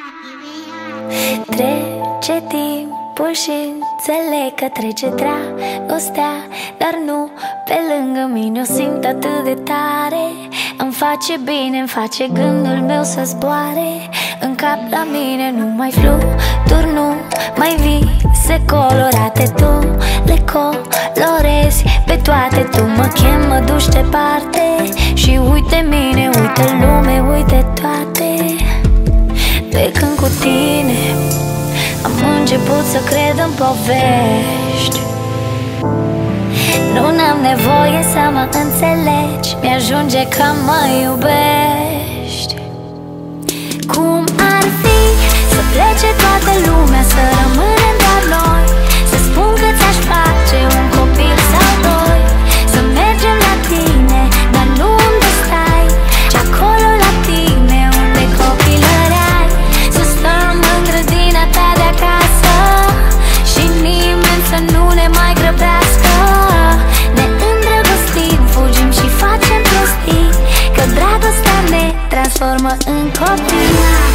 Trece timpul și înțeleg că trece dragostea, dar nu pe lângă mine. O simt atât de tare, îmi face bine, îmi face gândul meu să zboare. În cap la mine nu mai fluturi, nu mai vise colorate. Tu le colorezi pe toate, tu mă chem, mă duci departe. Și uite mine, uite lume, uite toate. Pe când cu tine am început să cred în povești. Nu n-am nevoie să mă înțelegi, mi-ajunge că mă iubești. Cum ar fi să plece toată lumea, să rămânem doar noi, să spun că ți-aș face un copil sau doi. Să mergem la tine, dar nu unde stai, ci acolo la tine unde copilăreai. Să stăm în grădina ta de acasă și nimeni să nu ne mai grăbească. Ne îndrăgostim, fugim și facem prostii, că dragostea ne transformă în copii.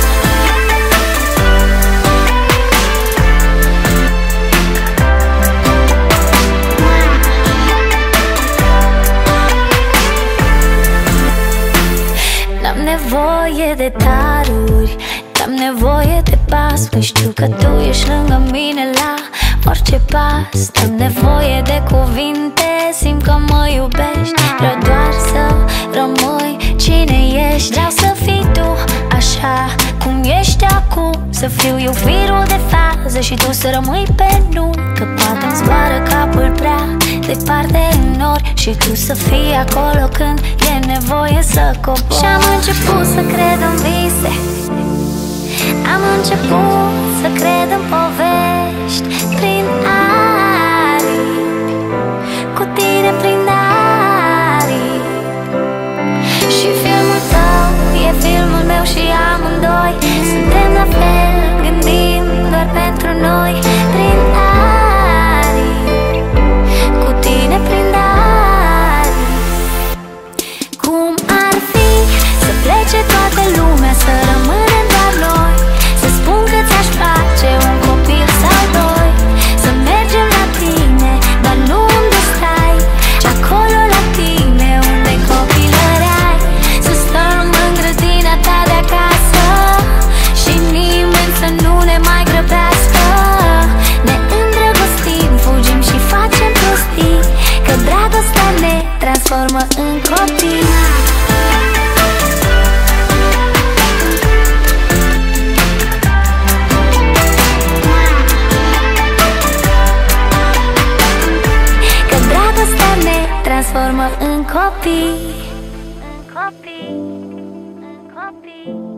N-am nevoie de daruri, n-am nevoie de pas, că știu că tu ești lângă mine la orice pas. N-am nevoie de cuvinte, simt că mă iubești. Vreau doar să rămâi cine ești. Vreau să fii tu așa cum ești acum, să fiu eu firul de fază și tu să rămâi pe nu. Că poate-mi zboară capul prea departe în nori și tu să fii acolo când e nevoie să cobor. Și-am început să cred în vise, am început să cred în povești. Prin aripi, cu tine prin aripi. Și filmul tău e filmul meu și amândoi suntem la fel, gândim doar pentru noi. Prin aripi, cu tine prin aripi. Cum ar fi să plece toată lumea, să rămânem doar noi, să spun că ți-aș face un copil sau doi. Să mergem la tine, dar nu unde stai, ci acolo la tine unde copilăreai. Să stăm în grădina ta de acasă și nimeni să nu ne mai grăbească. Ne îndrăgostim, fugim și facem prostii, că dragostea ne transformă în copii. Transformă în copii, în copii, în copii.